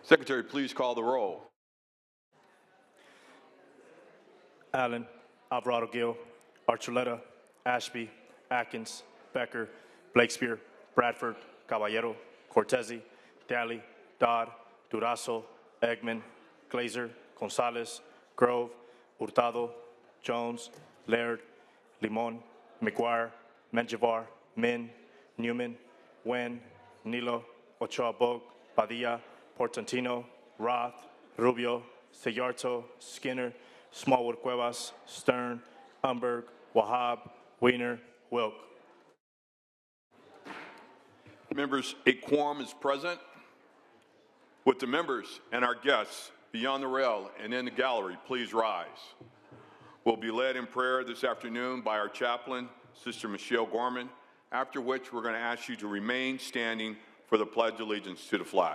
Secretary, please call the roll. Allen, Alvarado Gil, Archuleta, Ashby, Atkins, Becker, Blakespear, Bradford, Caballero, Cortese, Daly, Dodd, Durazo, Eggman, Glazer, Gonzalez, Grove, Hurtado, Jones, Laird, Limon, McGuire, Menjivar, Min, Newman, Wen, Nilo, Ochoa Bog, Padilla, Portantino, Roth, Rubio, Sayarto, Skinner, Smallwood Cuevas, Stern, Umberg, Wahab, Wiener, Wilk. Members, a quorum is present. Would the members and our guests beyond the rail and in the gallery please rise? We'll be led in prayer this afternoon by our chaplain, Sister Michelle Gorman, after which we're going to ask you to remain standing for the Pledge of Allegiance to the flag.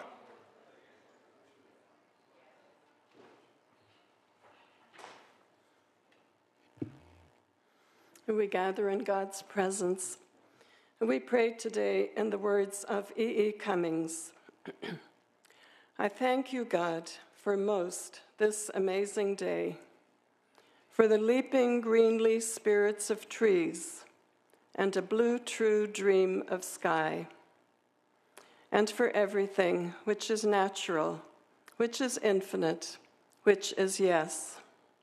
We gather in God's presence. We pray today in the words of E. E. Cummings. I thank you, God, for most this amazing day, for the leaping greenly spirits of trees and a blue true dream of sky, and for everything which is natural, which is infinite, which is yes.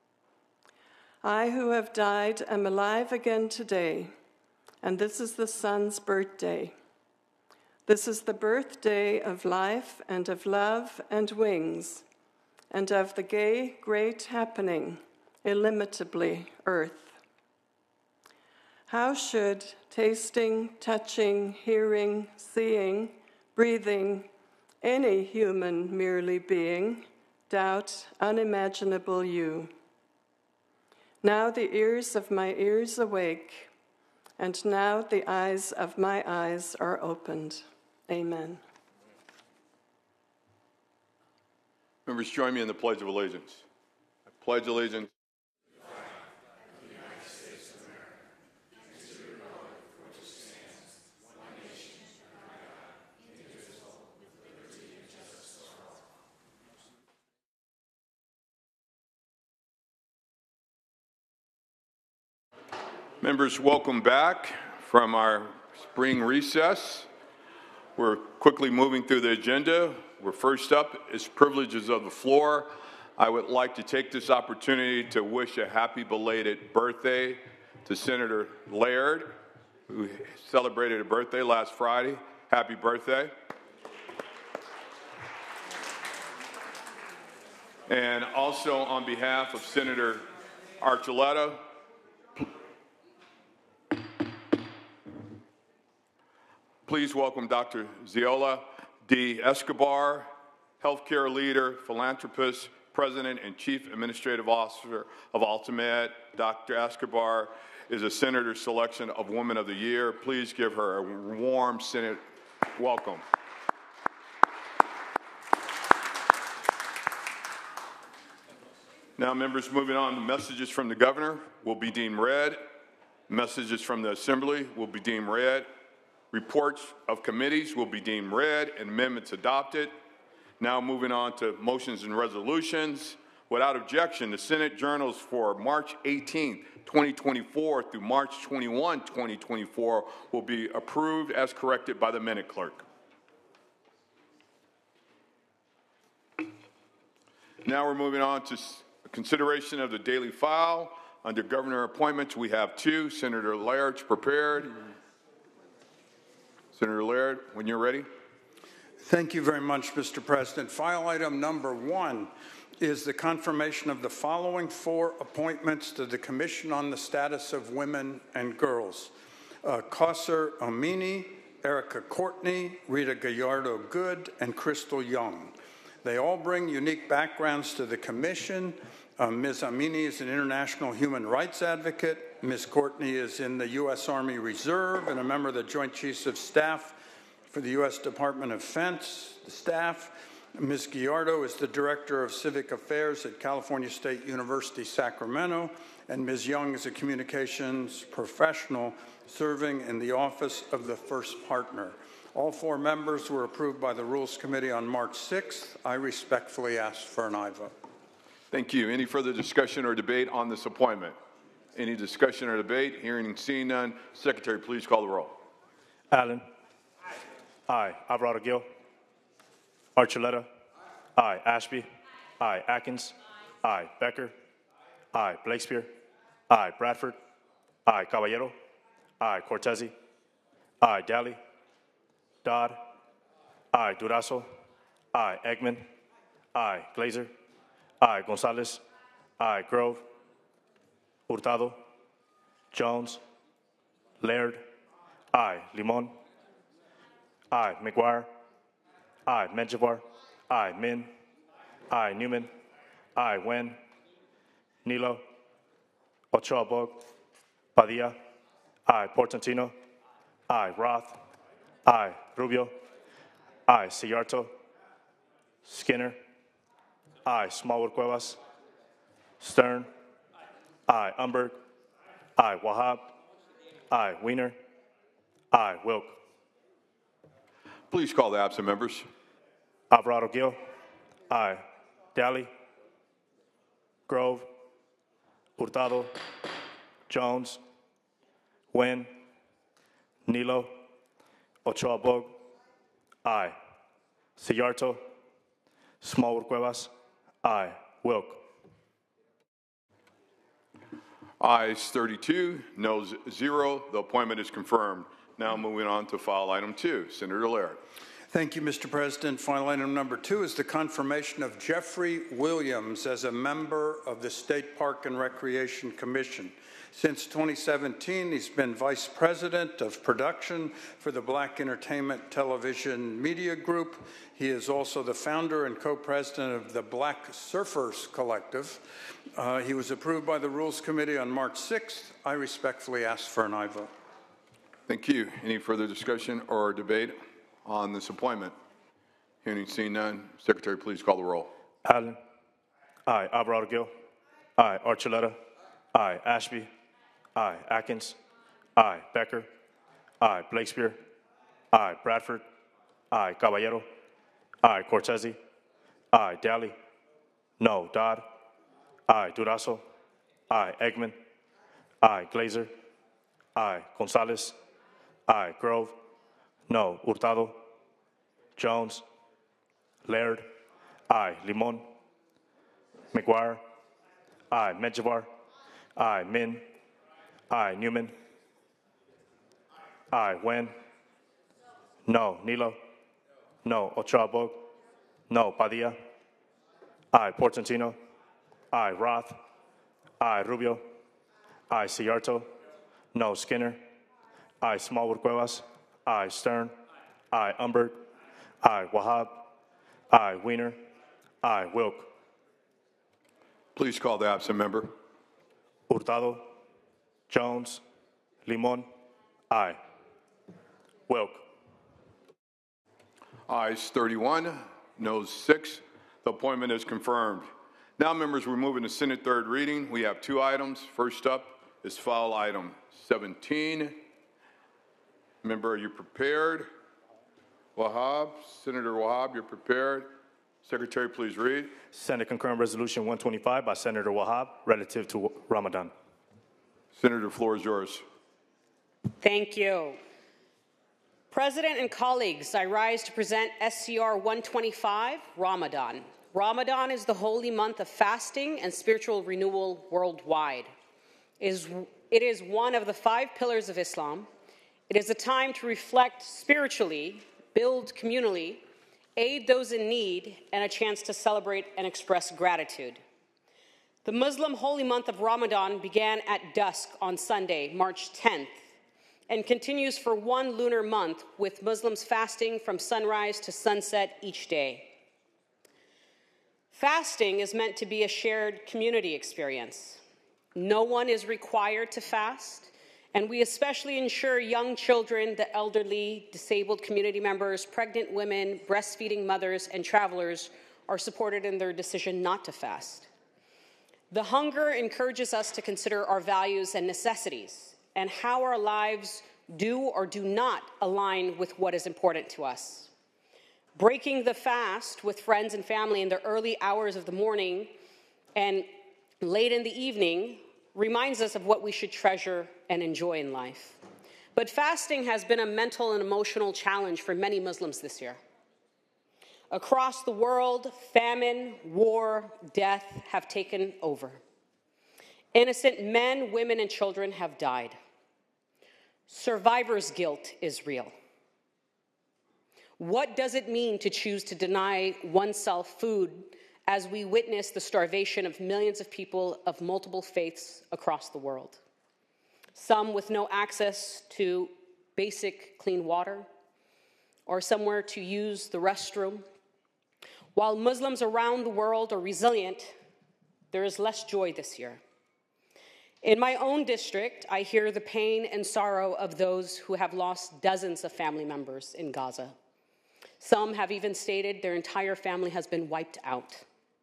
I who have died am alive again today, and this is the sun's birthday. This is the birthday of life and of love and wings, and of the gay, great happening, illimitably earth. How should tasting, touching, hearing, seeing, breathing, any human merely being, doubt unimaginable you? Now the ears of my ears awake, and now the eyes of my eyes are opened. Amen. Members, join me in the Pledge of Allegiance. I pledge allegiance. Members, welcome back from our spring recess. We're quickly moving through the agenda. We're first up is privileges of the floor. I would like to take this opportunity to wish a happy belated birthday to Senator Laird, who celebrated a birthday last Friday. Happy birthday. And also on behalf of Senator Archuleta, please welcome Dr. Ziola D. Escobar, healthcare leader, philanthropist, president, and chief administrative officer of Altamed. Dr. Escobar is a senator selection of Woman of the Year. Please give her a warm Senate welcome. Now, members, moving on, the messages from the governor will be deemed read. Messages from the assembly will be deemed read. Reports of committees will be deemed read and amendments adopted. Now moving on to motions and resolutions. Without objection, the Senate journals for March 18, 2024 through March 21, 2024 will be approved as corrected by the minute clerk. Now we're moving on to consideration of the daily file. Under governor appointments, we have two. Senator Laird's prepared. Senator Laird, when you're ready. Thank you very much, Mr. President. File item number 1 is the confirmation of the following 4 appointments to the Commission on the Status of Women and Girls. Kausar Amini, Erica Courtney, Rita Gallardo-Good, and Crystal Young. They all bring unique backgrounds to the Commission. Ms. Amini is an international human rights advocate. Ms. Courtney is in the U.S. Army Reserve and a member of the Joint Chiefs of Staff for the U.S. Department of Defense, the staff. Ms. Gallardo is the Director of Civic Affairs at California State University, Sacramento, and Ms. Young is a communications professional serving in the office of the first partner. All 4 members were approved by the Rules Committee on March 6th. I respectfully ask for an aye vote. Thank you. Any further discussion or debate on this appointment? Any discussion or debate? Hearing and seeing none. Secretary, please call the roll. Allen. Aye. Alvarado Gil. Archuleta. Aye. Ashby. Aye. Atkins. Aye. Becker. Aye. Blakespear. Aye. Bradford. Aye. Caballero. Aye. Cortese. Aye. Daly. Dodd. Aye. Durazo. Aye. Eggman. Aye. Glazer. Aye. Gonzalez. Aye. Grove. Hurtado. Jones. Laird. Aye. Limon. Aye. McGuire. Aye. Menjivar. Aye. Min. Aye. Newman. Aye. Wen. Nilo. Ochoa Bog. Padilla. Aye. Portantino. Aye. Roth. Aye. Rubio. Aye. Sillarto. Skinner. Aye. Smallwood Cuevas. Stern. Aye. Umberg. Aye. Wahab. Aye. Wiener. Aye. Wilk. Please call the absent members. Alvarado Gil. Aye. Daly. Grove. Hurtado. Jones. Wen. Nilo. Ochoa Bog. Aye. Sillarto. Smallwood Cuevas. Aye. Wilk. Ayes 32, noes 0. The appointment is confirmed. Now moving on to file item 2. Senator Laird. Thank you, Mr. President. Final item number 2 is the confirmation of Jeffrey Williams as a member of the State Park and Recreation Commission. Since 2017, he's been Vice President of Production for the Black Entertainment Television Media Group. He is also the founder and co-president of the Black Surfers Collective. He was approved by the Rules Committee on March 6th. I respectfully ask for an aye vote. Thank you. Any further discussion or debate on this appointment? Hearing and seeing none. Secretary, please call the roll. Allen. Aye. Alvarado Gil. Aye. Archuleta. Aye. Ashby. Aye. Atkins. Aye. Becker. Aye. Blakespear. Aye. Bradford. Aye. Caballero. Aye. Cortese. Aye. Daly. No. Dodd. Aye. Durazo. Aye. Eggman. Aye. Glazer. Aye. Gonzalez. Aye. Grove. No. Hurtado. Jones. Laird. Aye. Limon. McGuire. Aye. Menjivar. Aye. Min. Aye. Newman. Aye. Wen. No. Nilo. No. Ochoa Bog. No. Padilla. Aye. Portantino. Aye. Roth. Aye. Rubio. Aye. Sillarto. No. Skinner. Aye. Smallwood Cuevas. Aye. Stern. Aye. Umberg. Aye. Wahab. Aye. Wiener. Aye. Wilk. Please call the absent member. Hurtado. Jones. Limon. Aye. Wilk. Ayes 31, noes 6. The appointment is confirmed. Now, members, we're moving to Senate third reading. We have 2 items. First up is file item 17. Member, are you prepared? Wahab, Senator Wahab, you're prepared. Secretary, please read. Senate Concurrent Resolution 125 by Senator Wahab relative to Ramadan. Senator, the floor is yours. Thank you. President and colleagues, I rise to present SCR 125, Ramadan. Ramadan is the holy month of fasting and spiritual renewal worldwide. It is one of the 5 pillars of Islam. It is a time to reflect spiritually, build communally, aid those in need, and a chance to celebrate and express gratitude. The Muslim holy month of Ramadan began at dusk on Sunday, March 10th, and continues for 1 lunar month, with Muslims fasting from sunrise to sunset each day. Fasting is meant to be a shared community experience. No one is required to fast, and we especially ensure young children, the elderly, disabled community members, pregnant women, breastfeeding mothers, and travelers are supported in their decision not to fast. The hunger encourages us to consider our values and necessities. and how our lives do or do not align with what is important to us. Breaking the fast with friends and family in the early hours of the morning and late in the evening reminds us of what we should treasure and enjoy in life. But fasting has been a mental and emotional challenge for many Muslims this year. Across the world, famine, war, death have taken over. Innocent men, women, and children have died. Survivor's guilt is real. What does it mean to choose to deny oneself food as we witness the starvation of millions of people of multiple faiths across the world? Some with no access to basic clean water or somewhere to use the restroom. While Muslims around the world are resilient, there is less joy this year. In my own district, I hear the pain and sorrow of those who have lost dozens of family members in Gaza. Some have even stated their entire family has been wiped out.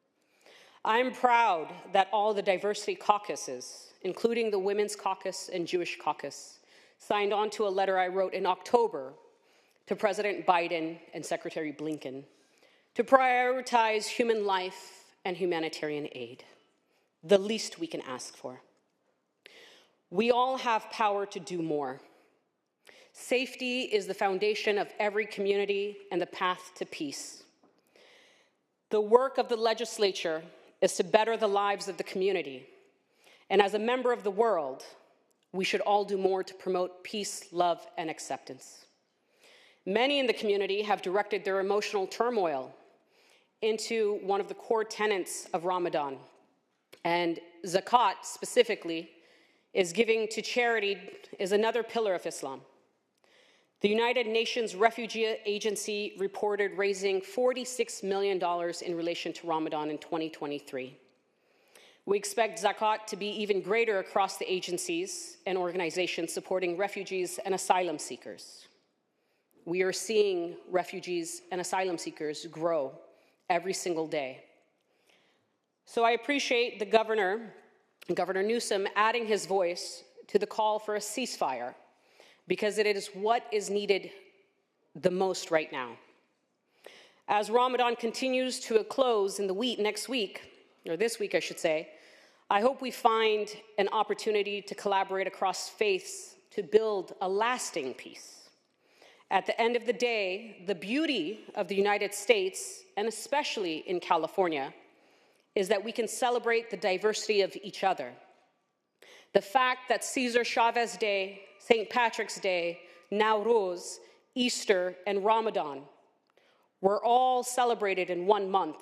I'm proud that all the diversity caucuses, including the Women's Caucus and Jewish Caucus, signed on to a letter I wrote in October to President Biden and Secretary Blinken to prioritize human life and humanitarian aid, the least we can ask for. We all have power to do more. Safety is the foundation of every community and the path to peace. The work of the legislature is to better the lives of the community. And as a member of the world, we should all do more to promote peace, love, and acceptance. Many in the community have directed their emotional turmoil into one of the core tenets of Ramadan. And zakat, specifically, is giving to charity is another pillar of Islam. The United Nations Refugee Agency reported raising $46 million in relation to Ramadan in 2023. We expect zakat to be even greater across the agencies and organizations supporting refugees and asylum seekers. We are seeing refugees and asylum seekers grow every single day. So I appreciate the Governor Newsom, adding his voice to the call for a ceasefire, because it is what is needed the most right now. As Ramadan continues to a close in the next week, or this week I should say, I hope we find an opportunity to collaborate across faiths to build a lasting peace. At the end of the day, the beauty of the United States, and especially in California, is that we can celebrate the diversity of each other. The fact that Cesar Chavez Day, St. Patrick's Day, Nowruz, Easter, and Ramadan were all celebrated in 1 month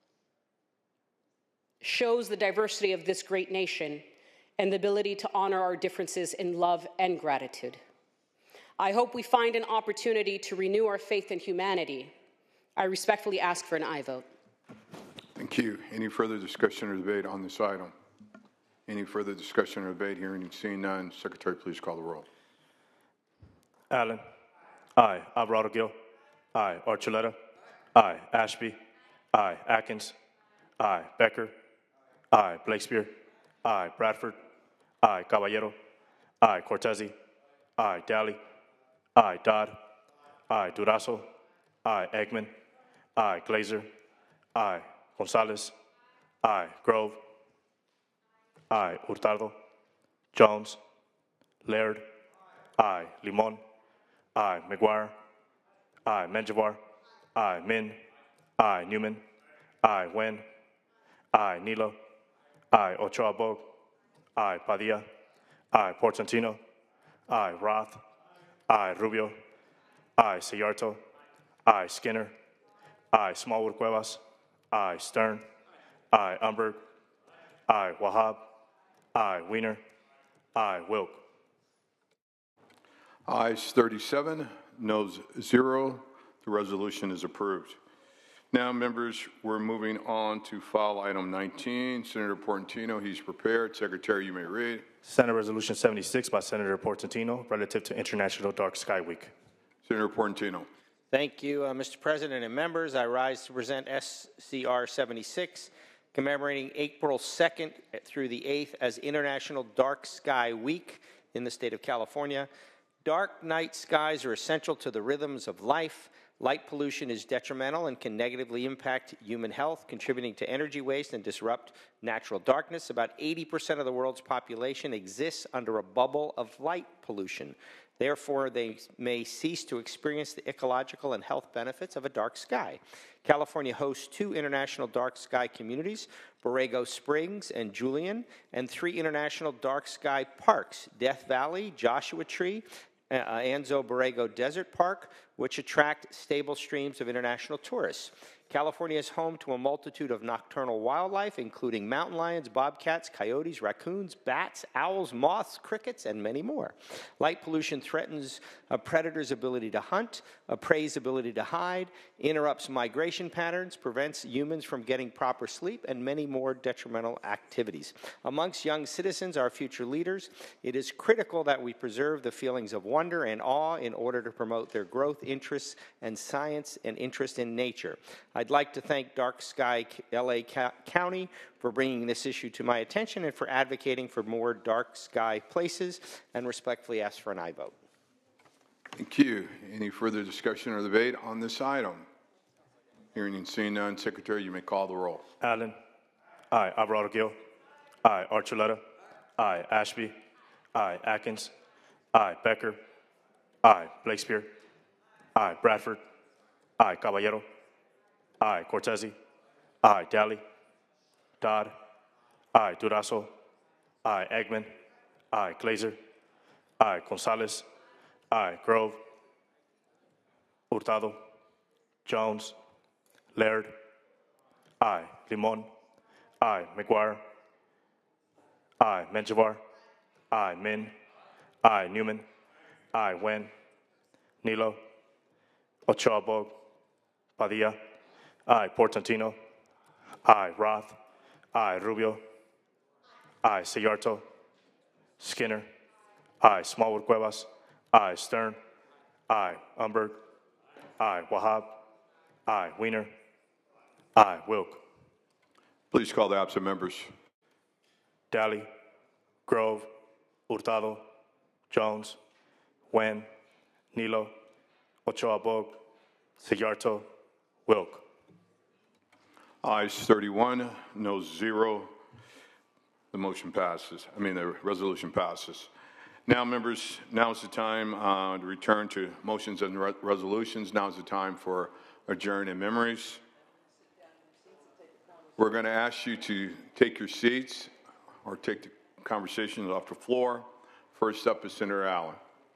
shows the diversity of this great nation and the ability to honor our differences in love and gratitude. I hope we find an opportunity to renew our faith in humanity. I respectfully ask for an aye vote. Thank you. Any further discussion or debate on this item? Any further discussion or debate? Hearing and seeing none, Secretary, please call the roll. Allen. Aye. Alvarado Gil. Aye. Archuleta. Aye. Ashby. Aye. Atkins. Aye. Becker. Aye. Blakespear. Aye. Bradford. Aye. Caballero. Aye. Cortese. Aye. Daly. Aye. Dodd. Aye. Durazo. Aye. Eggman. Aye. Glazer. Aye. Gonzalez. Aye. Grove. Aye. Hurtado. Jones. Laird. Aye. Limon. Aye. McGuire. Aye. Menjivar. Aye. Min. Aye. Newman. Aye. Wen. Aye. Nilo. Aye. Ochoa Bog. Aye. Padilla. Aye. Portantino. Aye. Roth. Aye. Rubio. Aye. Sayarto. Aye. Skinner. Aye. Smallwood Cuevas. Aye. Stern. Aye. Umberg. Aye. Wahab. Aye. Wiener. Aye. Wilk. Ayes 37, noes 0. The resolution is approved. Now, members, we're moving on to file item 19. Senator Portantino, he's prepared. Secretary, you may read. Senate Resolution 76 by Senator Portantino relative to International Dark Sky Week. Senator Portantino. Thank you, Mr. President and members. I rise to present SCR 76, commemorating April 2nd through the 8th as International Dark Sky Week. in the state of California. Dark night skies are essential to the rhythms of life. Light pollution is detrimental and can negatively impact human health, contributing to energy waste and disrupt natural darkness. About 80% of the world's population exists under a bubble of light pollution. Therefore, they may cease to experience the ecological and health benefits of a dark sky. California hosts 2 international dark sky communities, Borrego Springs and Julian, and 3 international dark sky parks, Death Valley, Joshua Tree, Anzo Borrego Desert Park, which attract stable streams of international tourists. California is home to a multitude of nocturnal wildlife, including mountain lions, bobcats, coyotes, raccoons, bats, owls, moths, crickets, and many more. Light pollution threatens a predator's ability to hunt, a prey's ability to hide, interrupts migration patterns, prevents humans from getting proper sleep, and many more detrimental activities. Amongst young citizens, our future leaders, it is critical that we preserve the feelings of wonder and awe in order to promote their growth, interests, and science and interest in nature. I'd like to thank Dark Sky LA County for bringing this issue to my attention and for advocating for more dark sky places, and respectfully ask for an aye vote. Thank you. Any further discussion or debate on this item? Hearing and seeing none, Secretary, you may call the roll. Allen. Aye. Alvarado Gil. Aye. Archuleta. Aye. Ashby. Aye. Atkins. Aye. Becker. Aye. Blakespeare. Aye. Bradford. Aye. Caballero. Aye. Cortese. Aye. Daly. Dodd. Aye. Durazo. Aye. Eggman. Aye. Glazer. Aye. Gonzalez. Aye. Grove. Hurtado. Jones. Laird. Aye. Limon. Aye. McGuire. Aye. Menjivar. Aye. Min. Aye. Newman. Aye. Wen. Nilo. Ochoa Bog. Padilla. Aye. Portantino. Aye. Roth. Aye. Rubio. Aye. Sayarto. Skinner. Aye. Smallwood Cuevas. Aye. Stern. Aye. Umberg. Aye. Wahab. Aye. Wiener. Aye. Wilk. Please call the absent members. Daly. Grove. Hurtado. Jones. Wen. Nilo. Ochoa Bog. Sayarto. Wilk. Ayes 31, no 0. The motion passes. The resolution passes. Now, members, now is the time to return to motions and resolutions. Now is the time for adjourn in memories. We're going to ask you to take your seats or take the conversations off the floor. First up is Senator Allen.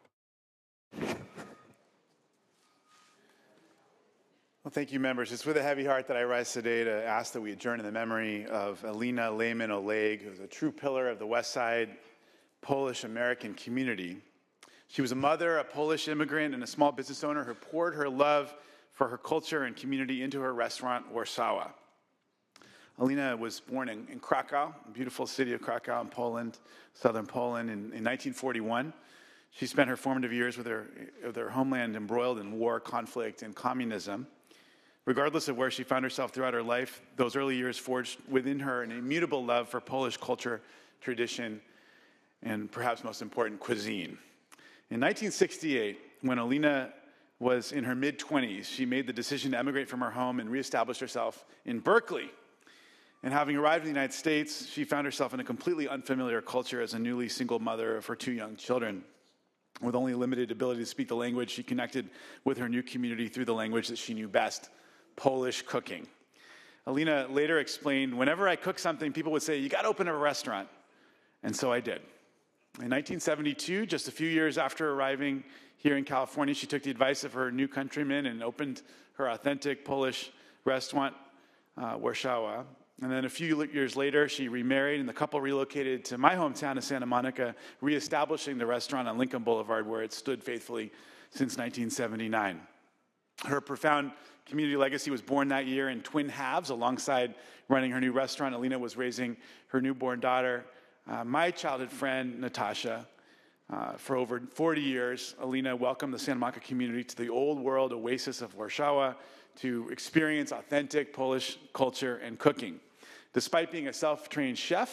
Well, thank you, members. It's with a heavy heart that I rise today to ask that we adjourn in the memory of Alina Lehman Oleg, who was a true pillar of the West Side Polish-American community. She was a mother, a Polish immigrant, and a small business owner who poured her love for her culture and community into her restaurant, Warsawa. Alina was born in Krakow, a beautiful city of Krakow in Poland, southern Poland, in 1941. She spent her formative years with her homeland embroiled in war, conflict, and communism. Regardless of where she found herself throughout her life, those early years forged within her an immutable love for Polish culture, tradition, and perhaps most important, cuisine. In 1968, when Alina was in her mid-20s, she made the decision to emigrate from her home and reestablish herself in Berkeley. And having arrived in the United States, she found herself in a completely unfamiliar culture as a newly single mother of her 2 young children. With only limited ability to speak the language, she connected with her new community through the language that she knew best, Polish cooking. Alina later explained, whenever I cook something, people would say, you got to open a restaurant. And so I did. In 1972, just a few years after arriving here in California, she took the advice of her new countrymen and opened her authentic Polish restaurant, Warsawa. And then a few years later, she remarried, and the couple relocated to my hometown of Santa Monica, reestablishing the restaurant on Lincoln Boulevard, where it stood faithfully since 1979. Her profound community legacy was born that year in twin halves. Alongside running her new restaurant, Alina was raising her newborn daughter, my childhood friend, Natasha. For over 40 years, Alina welcomed the Santa Monica community to the old world oasis of Warsawa to experience authentic Polish culture and cooking. Despite being a self-trained chef,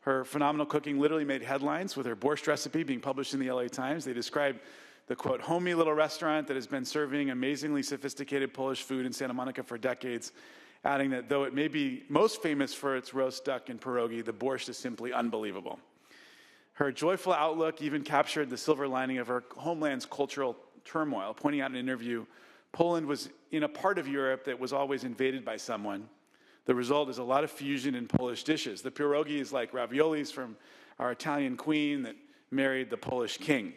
Her phenomenal cooking literally made headlines, with her borscht recipe being published in the LA Times. They described the, quote, homey little restaurant that has been serving amazingly sophisticated Polish food in Santa Monica for decades, adding that though it may be most famous for its roast duck and pierogi, the borscht is simply unbelievable. Her joyful outlook even captured the silver lining of her homeland's cultural turmoil, pointing out in an interview, Poland was in a part of Europe that was always invaded by someone. The result is a lot of fusion in Polish dishes. The pierogi is like raviolis from our Italian queen that married the Polish king.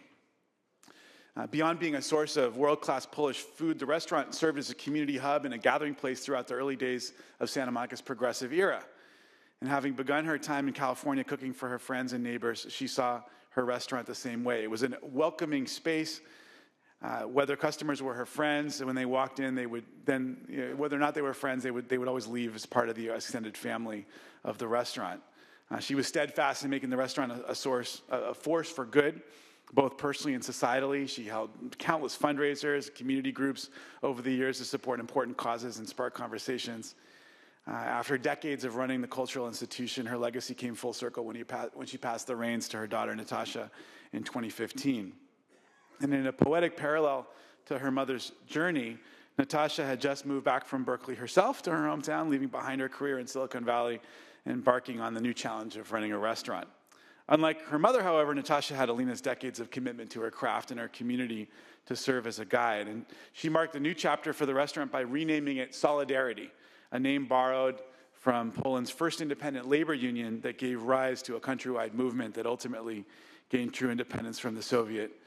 Beyond being a source of world-class Polish food, the restaurant served as a community hub and a gathering place throughout the early days of Santa Monica's progressive era. And having begun her time in California cooking for her friends and neighbors, she saw her restaurant the same way. It was a welcoming space. Whether customers were her friends, when they walked in, they would then, whether or not they were friends, they would always leave as part of the extended family of the restaurant. She was steadfast in making the restaurant a force for good, both personally and societally. She held countless fundraisers, community groups over the years to support important causes and spark conversations. After decades of running the cultural institution, her legacy came full circle when she passed the reins to her daughter, Natasha, in 2015. And in a poetic parallel to her mother's journey, Natasha had just moved back from Berkeley herself to her hometown, leaving behind her career in Silicon Valley and embarking on the new challenge of running a restaurant. Unlike her mother, however, Natasha had Alina's decades of commitment to her craft and her community to serve as a guide. And she marked a new chapter for the restaurant by renaming it Solidarity, a name borrowed from Poland's first independent labor union that gave rise to a countrywide movement that ultimately gained true independence from the Soviets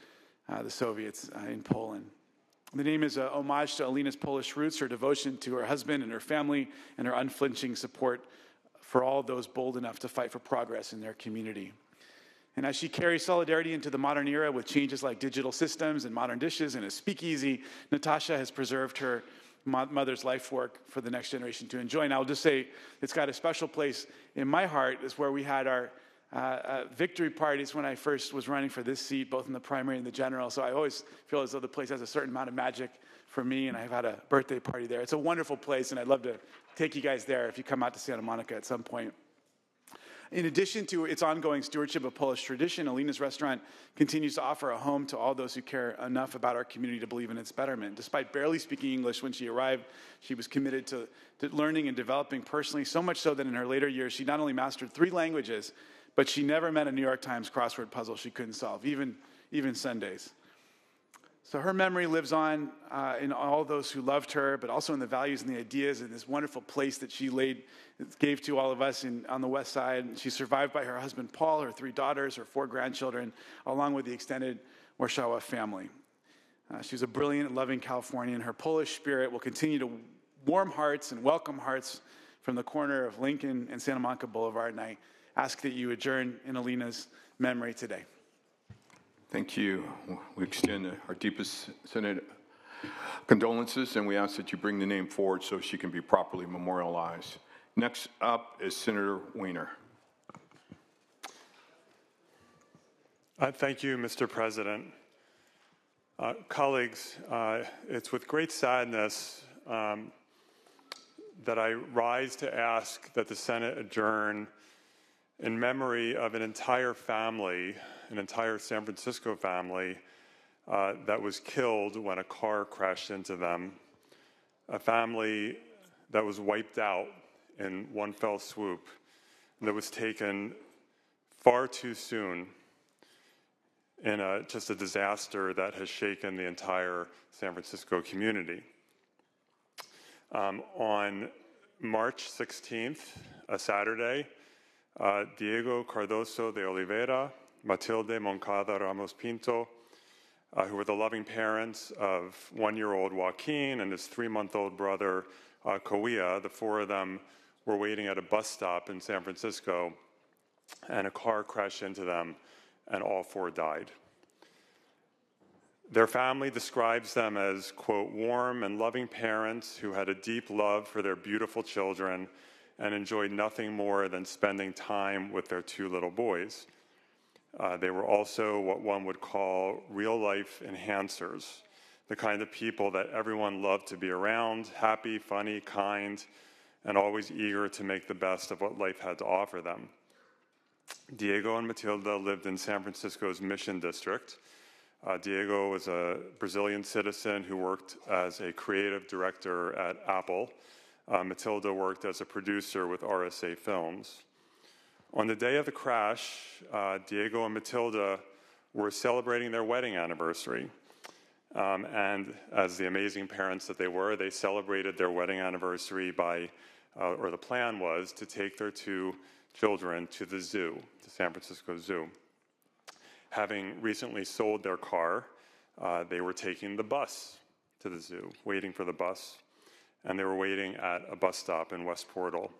in Poland. The name is a homage to Alina's Polish roots, her devotion to her husband and her family, and her unflinching support for all those bold enough to fight for progress in their community. And as she carries solidarity into the modern era with changes like digital systems and modern dishes and a speakeasy, Natasha has preserved her mother's life work for the next generation to enjoy. And I'll just say it's got a special place in my heart. Is where we had our victory parties when I first was running for this seat, both in the primary and the general. So I always feel as though the place has a certain amount of magic for me, and I've had a birthday party there. It's a wonderful place, and I'd love to take you guys there if you come out to Santa Monica at some point. In addition to its ongoing stewardship of Polish tradition, Alina's restaurant continues to offer a home to all those who care enough about our community to believe in its betterment. Despite barely speaking English when she arrived, she was committed to learning and developing personally, so much so that in her later years, she not only mastered 3 languages, but she never met a New York Times crossword puzzle she couldn't solve, even Sundays. So her memory lives on in all those who loved her, but also in the values and the ideas and this wonderful place that she gave to all of us on the West Side. She's survived by her husband, Paul, her 3 daughters, her 4 grandchildren, along with the extended Warszawa family. She's a brilliant and loving Californian. Her Polish spirit will continue to warm hearts and welcome hearts from the corner of Lincoln and Santa Monica Boulevard, and I ask that you adjourn in Alina's memory today. Thank you. We extend our deepest Senate condolences, and we ask that you bring the name forward so she can be properly memorialized. Next up is Senator Weiner. Thank you, Mr. President. Colleagues, it's with great sadness that I rise to ask that the Senate adjourn in memory of an entire family, an entire San Francisco family that was killed when a car crashed into them, a family that was wiped out in one fell swoop, that was taken far too soon in just a disaster that has shaken the entire San Francisco community. On March 16th, a Saturday, Diego Cardoso de Oliveira, Matilde Moncada Ramos Pinto, who were the loving parents of 1-year-old Joaquin and his 3-month-old brother, Kawia. The 4 of them were waiting at a bus stop in San Francisco, and a car crashed into them, and all 4 died. Their family describes them as, quote, warm and loving parents who had a deep love for their beautiful children and enjoyed nothing more than spending time with their 2 little boys. They were also what one would call real-life enhancers, the kind of people that everyone loved to be around, happy, funny, kind, and always eager to make the best of what life had to offer them. Diego and Matilda lived in San Francisco's Mission District. Diego was a Brazilian citizen who worked as a creative director at Apple. Matilda worked as a producer with RSA Films. On the day of the crash, Diego and Matilda were celebrating their wedding anniversary. And as the amazing parents that they were, they celebrated their wedding anniversary by, or the plan was to take their two children to the zoo, the San Francisco Zoo. Having recently sold their car, they were taking the bus to the zoo, waiting for the bus. And they were waiting at a bus stop in West Portal.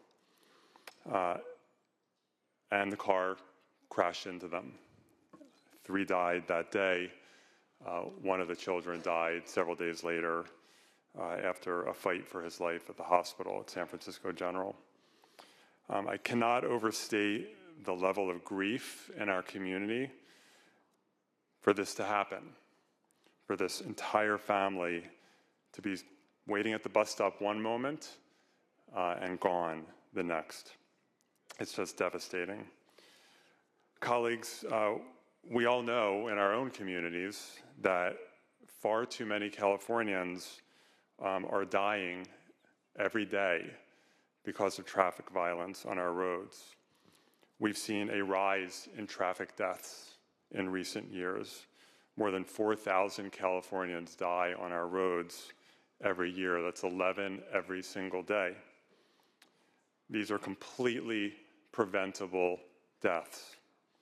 And the car crashed into them. 3 died that day. One of the children died several days later after a fight for his life at the hospital at San Francisco General. I cannot overstate the level of grief in our community for this to happen, for this entire family to be waiting at the bus stop one moment and gone the next. It's just devastating. Colleagues, we all know in our own communities that far too many Californians are dying every day because of traffic violence on our roads. We've seen a rise in traffic deaths in recent years. More than 4,000 Californians die on our roads every year. That's 11 every single day. These are completely preventable deaths.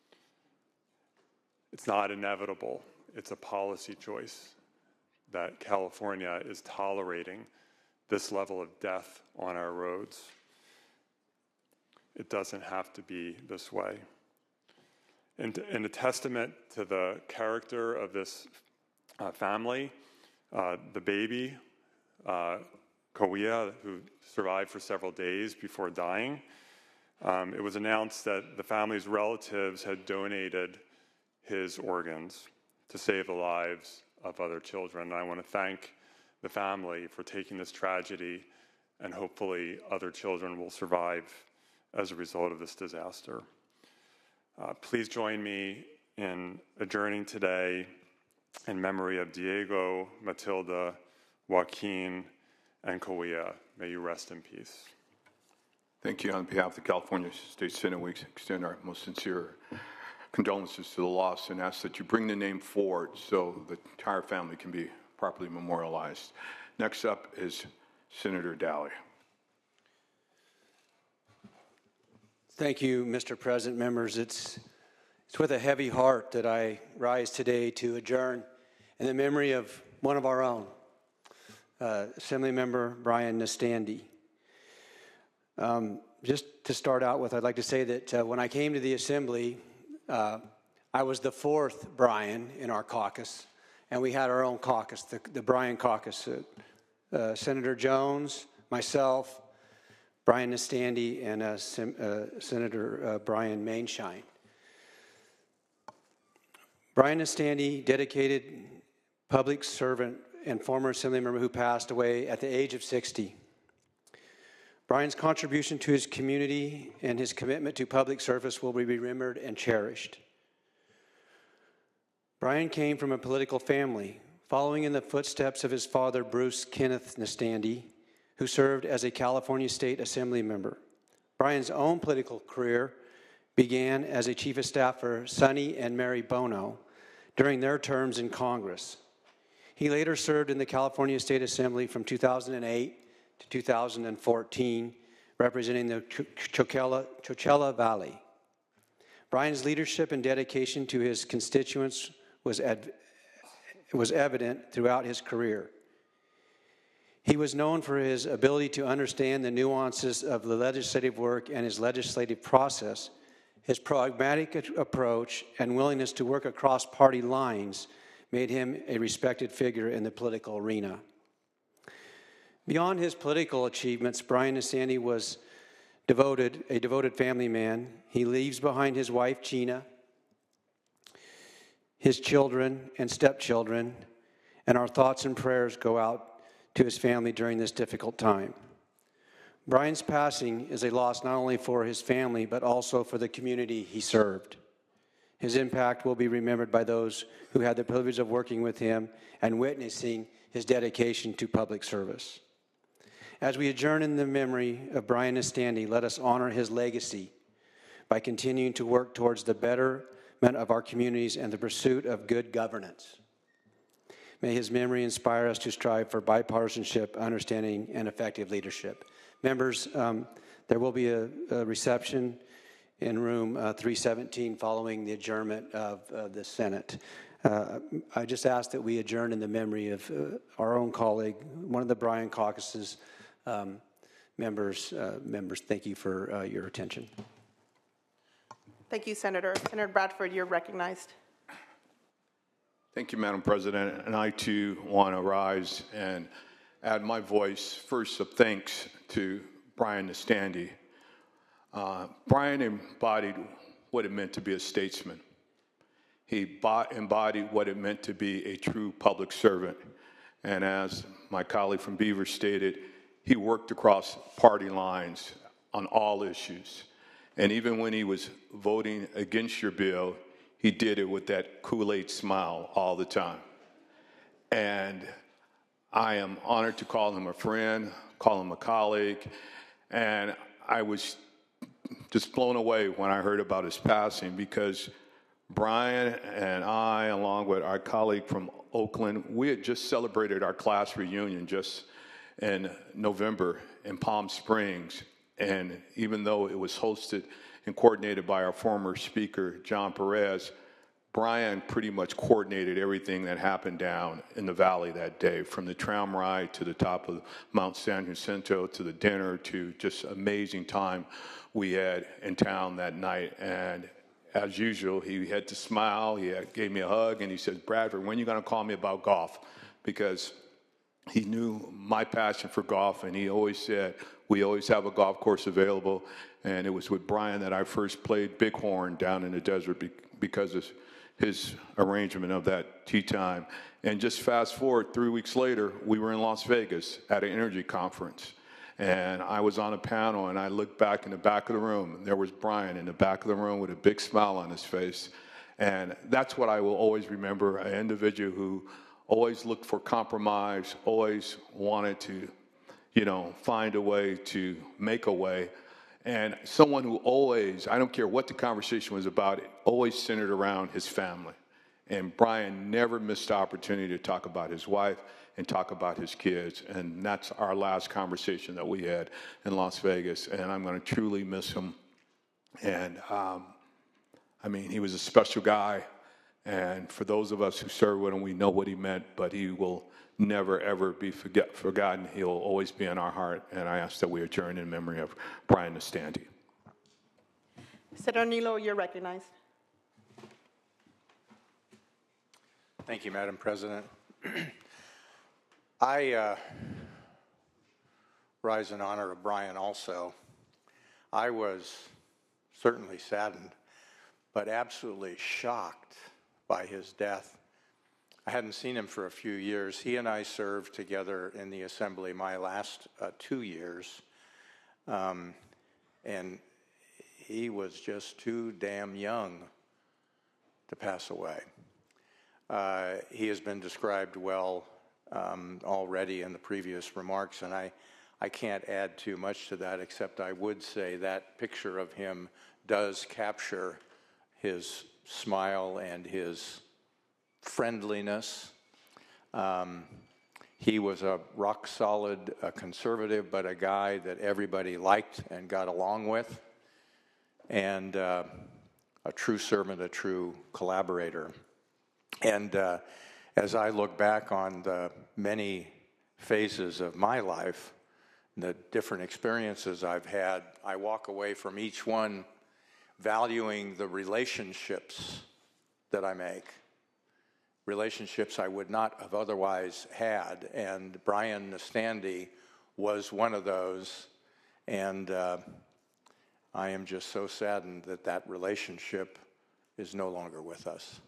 It's not inevitable. It's a policy choice that California is tolerating this level of death on our roads. It doesn't have to be this way. And in a testament to the character of this family, the baby, Kauia, who survived for several days before dying, it was announced that the family's relatives had donated his organs to save the lives of other children. And I want to thank the family for taking this tragedy, and hopefully other children will survive as a result of this disaster. Please join me in adjourning today in memory of Diego, Matilda, Joaquin, and Kauia. May you rest in peace. Thank you. On behalf of the California State Senate, we extend our most sincere condolences to the loss and ask that you bring the name forward so the entire family can be properly memorialized. Next up is Senator Daly. Thank you, Mr. President, members. It's with a heavy heart that I rise today to adjourn in the memory of one of our own, Assemblymember Brian Nestande. Just to start out with, I'd like to say that when I came to the Assembly, I was the 4th Brian in our caucus, and we had our own caucus, the Brian Caucus. Senator Jones, myself, Brian Nestande, and Senator Brian Mainshine. Brian Nestande, dedicated public servant and former Assembly member who passed away at the age of 60. Brian's contribution to his community and his commitment to public service will be remembered and cherished. Brian came from a political family, following in the footsteps of his father, Bruce Kenneth Nestande, who served as a California State Assembly member. Brian's own political career began as a chief of staff for Sonny and Mary Bono during their terms in Congress. He later served in the California State Assembly from 2008 to 2014, representing the Coachella Valley. Brian's leadership and dedication to his constituents was evident throughout his career. He was known for his ability to understand the nuances of the legislative work and his legislative process. His pragmatic approach and willingness to work across party lines made him a respected figure in the political arena. Beyond his political achievements, Brian Nestande was a devoted family man. He leaves behind his wife, Gina, his children and stepchildren, and our thoughts and prayers go out to his family during this difficult time. Brian's passing is a loss not only for his family, but also for the community he served. His impact will be remembered by those who had the privilege of working with him and witnessing his dedication to public service. As we adjourn in the memory of Brian Nastandi, let us honor his legacy by continuing to work towards the betterment of our communities and the pursuit of good governance. May his memory inspire us to strive for bipartisanship, understanding, and effective leadership. Members, there will be a reception in room 317 following the adjournment of the Senate. I just ask that we adjourn in the memory of our own colleague, one of the Bryan Caucus's members. Thank you for your attention. Thank you, Senator. Senator Bradford, you're recognized. Thank you, Madam President. And I, too, want to rise and add my voice, first, of thanks to Brian Nastandi. Brian embodied what it meant to be a statesman. He embodied what it meant to be a true public servant. And as my colleague from Beaver stated, he worked across party lines on all issues. And even when he was voting against your bill, he did it with that Kool-Aid smile all the time. And I am honored to call him a friend, call him a colleague, and I was just blown away when I heard about his passing, because Brian and I, along with our colleague from Oakland, we had just celebrated our class reunion just in November in Palm Springs. And even though it was hosted and coordinated by our former speaker, John Perez, Brian pretty much coordinated everything that happened down in the valley that day, from the tram ride to the top of Mount San Jacinto to the dinner to just amazing time we had in town that night. And as usual, he had to smile, he gave me a hug, and he said, "Bradford, when are you going to call me about golf?" Because he knew my passion for golf, and he always said, we always have a golf course available. And it was with Brian that I first played Bighorn down in the desert because of his arrangement of that tee time. And just fast forward, 3 weeks later, we were in Las Vegas at an energy conference. And I was on a panel, and I looked back in the back of the room, and there was Brian in the back of the room with a big smile on his face. And that's what I will always remember, an individual who always looked for compromise, always wanted to, find a way to make a way. And someone who always, I don't care what the conversation was about, it always centered around his family. And Brian never missed the opportunity to talk about his wife and talk about his kids. And that's our last conversation that we had in Las Vegas. And I'm going to truly miss him. And, he was a special guy. And for those of us who served with him, we know what he meant, but he will never, ever be forgotten. He'll always be in our heart. And I ask that we adjourn in memory of Brian Nastandi. Senator Nilo, you're recognized. Thank you, Madam President. I rise in honor of Brian also. I was certainly saddened, but absolutely shocked by his death. I hadn't seen him for a few years. He and I served together in the Assembly my last 2 years, and he was just too damn young to pass away. He has been described well already in the previous remarks, and I can't add too much to that, except I would say that picture of him does capture his smile and his friendliness. He was a rock-solid conservative, but a guy that everybody liked and got along with, and a true servant, a true collaborator. And as I look back on the many phases of my life, the different experiences I've had, I walk away from each one valuing the relationships that I make, relationships I would not have otherwise had. And Brian Nastandi was one of those. And I am just so saddened that that relationship is no longer with us.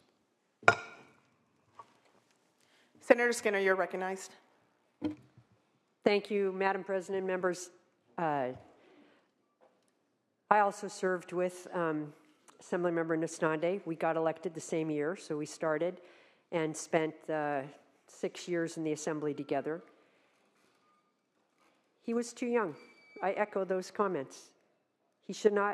Senator Skinner, you're recognized. Thank you, Madam President, members. I also served with Assemblymember Nastande. We got elected the same year, so we started and spent 6 years in the Assembly together. He was too young. I echo those comments. You should not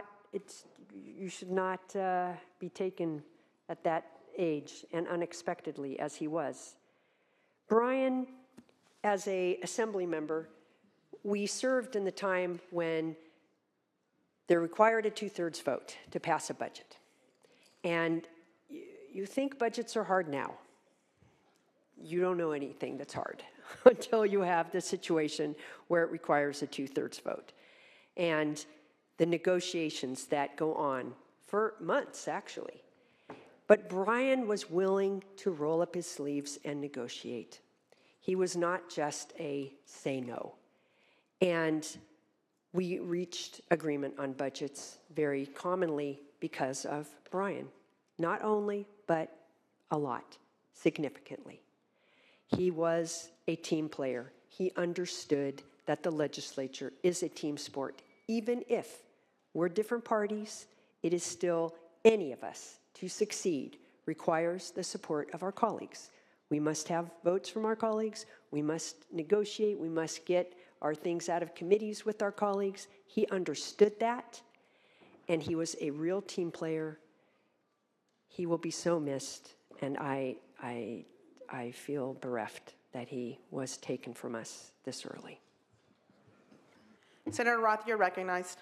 be taken at that age and unexpectedly as he was. Brian, as an Assembly member, we served in the time when they required a 2/3 vote to pass a budget. And you think budgets are hard now. You don't know anything that's hard until you have the situation where it requires a 2/3 vote. And the negotiations that go on for months, actually. But Brian was willing to roll up his sleeves and negotiate. He was not just a say no. And we reached agreement on budgets very commonly because of Brian. Not only, but a lot, significantly. He was a team player. He understood that the legislature is a team sport. Even if we're different parties, it is still any of us to succeed requires the support of our colleagues. We must have votes from our colleagues. We must negotiate. We must get our things out of committees with our colleagues. He understood that, and he was a real team player. He will be so missed, and I feel bereft that he was taken from us this early. Senator Roth, you're recognized.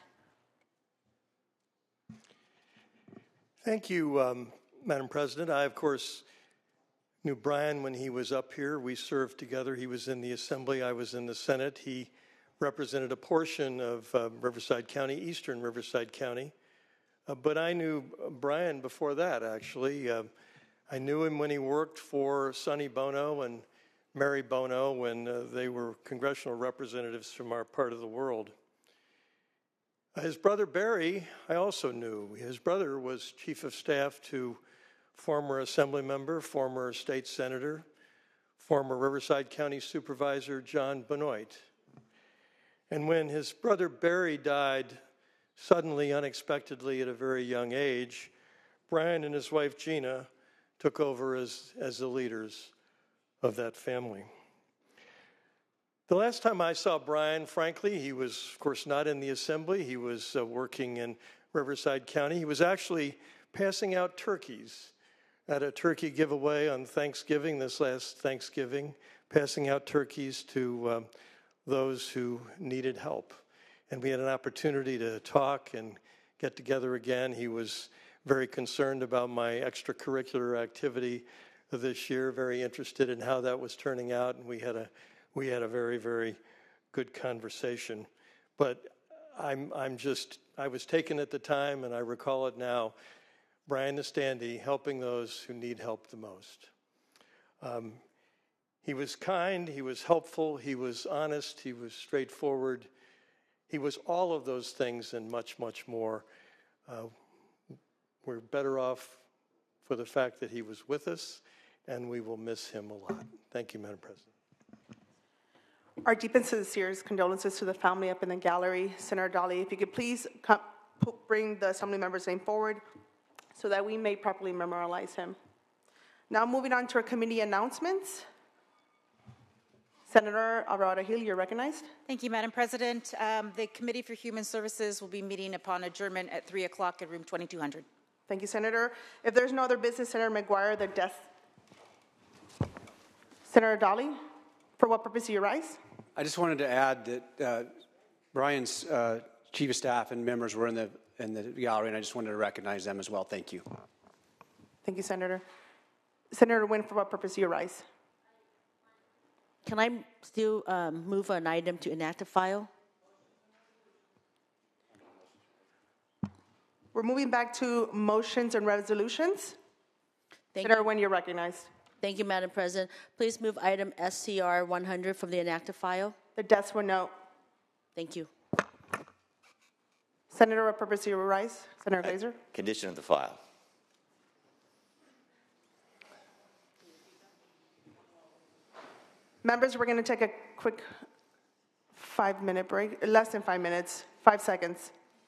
Thank you, Madam President. I, of course, knew Brian when he was up here. We served together. He was in the Assembly. I was in the Senate. He represented a portion of Riverside County, eastern Riverside County. But I knew Brian before that, actually. I knew him when he worked for Sonny Bono and Mary Bono when they were congressional representatives from our part of the world. His brother Barry, I also knew. His brother was chief of staff to former Assembly member, former state senator, former Riverside County Supervisor John Benoit. And when his brother Barry died suddenly, unexpectedly at a very young age, Brian and his wife Gina took over as the leaders of that family. The last time I saw Brian, frankly, he was, of course, not in the Assembly. He was working in Riverside County. He was actually passing out turkeys at a turkey giveaway on Thanksgiving, this last Thanksgiving, passing out turkeys to those who needed help. And we had an opportunity to talk and get together again. He was very concerned about my extracurricular activity this year, very interested in how that was turning out, and we had a very, very good conversation. But I was taken at the time, and I recall it now, Brian Nastande helping those who need help the most. He was kind, he was helpful, he was honest, he was straightforward. He was all of those things and much, much more. We're better off for the fact that he was with us, and we will miss him a lot. Thank you, Madam President. Our deep and sincere condolences to the family up in the gallery. Senator Dolly, if you could please bring the Assembly member's name forward so that we may properly memorialize him. Now moving on to our committee announcements. Senator Alvarado Hill, you're recognized. Thank you, Madam President. The Committee for Human Services will be meeting upon adjournment at 3 o'clock in room 2200. Thank you, Senator. If there's no other business, Senator McGuire, the desk. Senator Dolly, for what purpose do you rise? I just wanted to add that Brian's chief of staff and members were in the gallery, and I just wanted to recognize them as well. Thank you. Thank you, Senator. Senator Nguyen, for what purpose do you rise? Can I still move an item to inactive file? We're moving back to motions and resolutions. Senator Nguyen, you're recognized. Thank you, Madam President. Please move item SCR 100 from the inactive file. The desk will note. Thank you. Senator, what purpose do you rise? Senator Glazer? Condition of the file. Members, we're going to take a quick 5-minute break, less than 5 minutes, 5 seconds.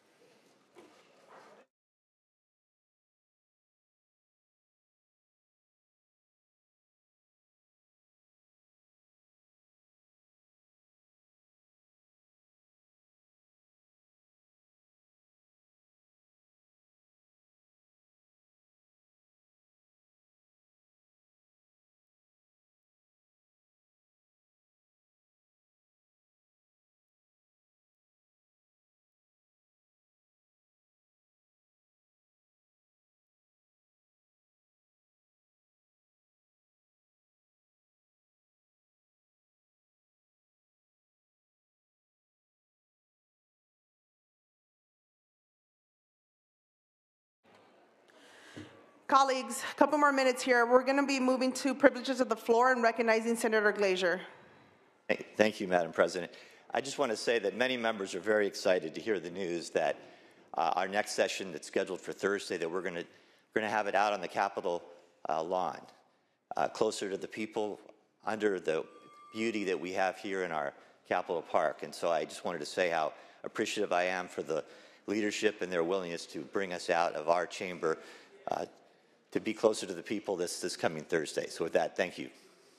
Colleagues, a couple more minutes here. We're going to be moving to privileges of the floor and recognizing Senator Glazer. Thank you, Madam President. I just want to say that many members are very excited to hear the news that our next session that's scheduled for Thursday, that we're going to have it out on the Capitol lawn, closer to the people, under the beauty that we have here in our Capitol Park. And so I just wanted to say how appreciative I am for the leadership and their willingness to bring us out of our chamber to be closer to the people this coming Thursday. So with that, thank you.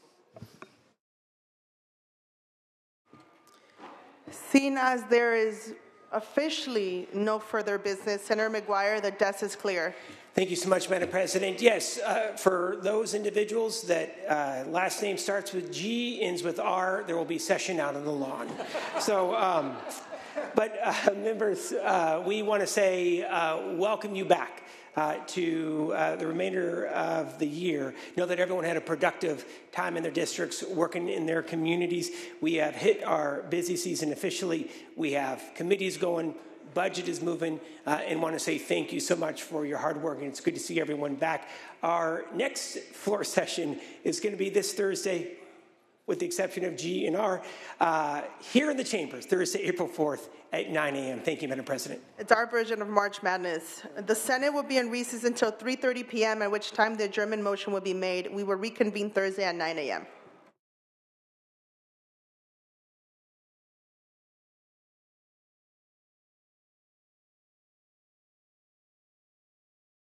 Seeing as there is officially no further business, Senator McGuire, the desk is clear. Thank you so much, Madam President. Yes, for those individuals that last name starts with G, ends with R, there will be session out on the lawn. So, members, we want to say welcome you back to the remainder of the year. Know that everyone had a productive time in their districts, working in their communities. We have hit our busy season officially. We have committees going, budget is moving, and want to say thank you so much for your hard work, and it's good to see everyone back. Our next floor session is going to be this Thursday, with the exception of G and R, here in the chambers, Thursday, April 4th at 9 a.m. Thank you, Madam President. It's our version of March Madness. The Senate will be in recess until 3:30 p.m., at which time the adjournment motion will be made. We will reconvene Thursday at 9 a.m.